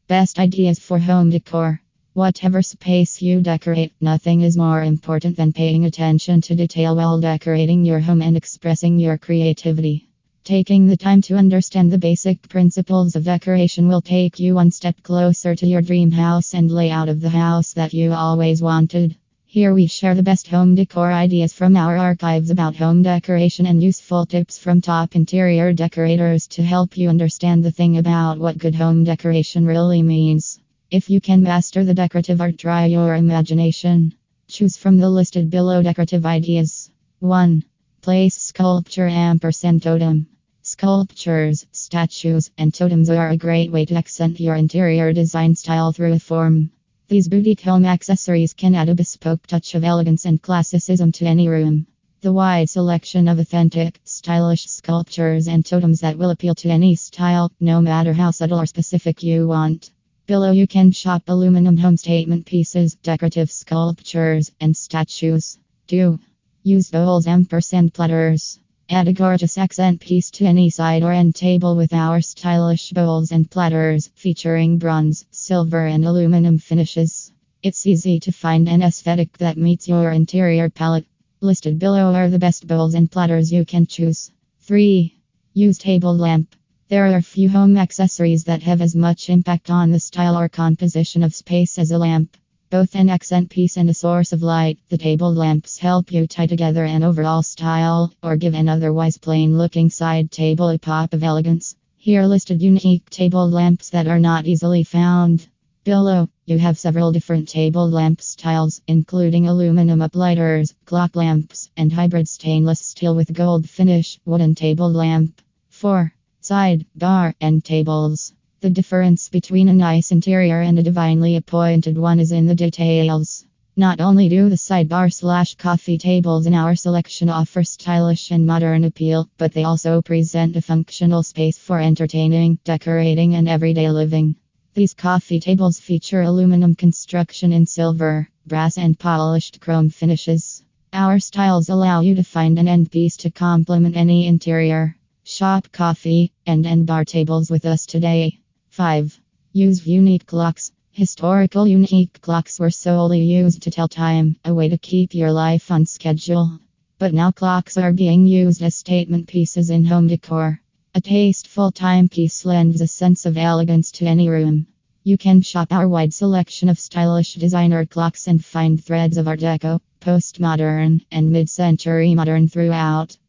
Best ideas for home decor. Whatever space you decorate, nothing is more important than paying attention to detail while decorating your home and expressing your creativity. Taking the time to understand the basic principles of decoration will take you one step closer to your dream house and layout of the house that you always wanted. Here we share the best home decor ideas from our archives about home decoration and useful tips from top interior decorators to help you understand the thing about what good home decoration really means. If you can master the decorative art, try your imagination. Choose from the listed below decorative ideas. 1. Place sculpture & totem. Sculptures, statues, and totems are a great way to accent your interior design style through a form. These boutique home accessories can add a bespoke touch of elegance and classicism to any room. The wide selection of authentic, stylish sculptures and totems that will appeal to any style, no matter how subtle or specific you want. Below you can shop aluminum home statement pieces, decorative sculptures, and statues. 2. Use bowls & platters. Add a gorgeous accent piece to any side or end table with our stylish bowls and platters featuring bronze, silver, and aluminum finishes. It's easy to find an aesthetic that meets your interior palette. Listed below are the best bowls and platters you can choose. 3. Use table lamp. There are few home accessories that have as much impact on the style or composition of space as a lamp. Both an accent piece and a source of light, the table lamps help you tie together an overall style or give an otherwise plain looking side table a pop of elegance. Here are listed unique table lamps that are not easily found. Below, you have several different table lamp styles, including aluminum uplighters, clock lamps, and hybrid stainless steel with gold finish wooden table lamp. 4. Side, bar, and tables. The difference between a nice interior and a divinely appointed one is in the details. Not only do the sidebar/coffee tables in our selection offer stylish and modern appeal, but they also present a functional space for entertaining, decorating, and everyday living. These coffee tables feature aluminum construction in silver, brass, and polished chrome finishes. Our styles allow you to find an end piece to complement any interior. Shop coffee and bar tables with us today. 5. Use unique clocks. Historical unique clocks were solely used to tell time, a way to keep your life on schedule. But now clocks are being used as statement pieces in home decor. A tasteful timepiece lends a sense of elegance to any room. You can shop our wide selection of stylish designer clocks and find threads of Art Deco, postmodern, and mid-century modern throughout.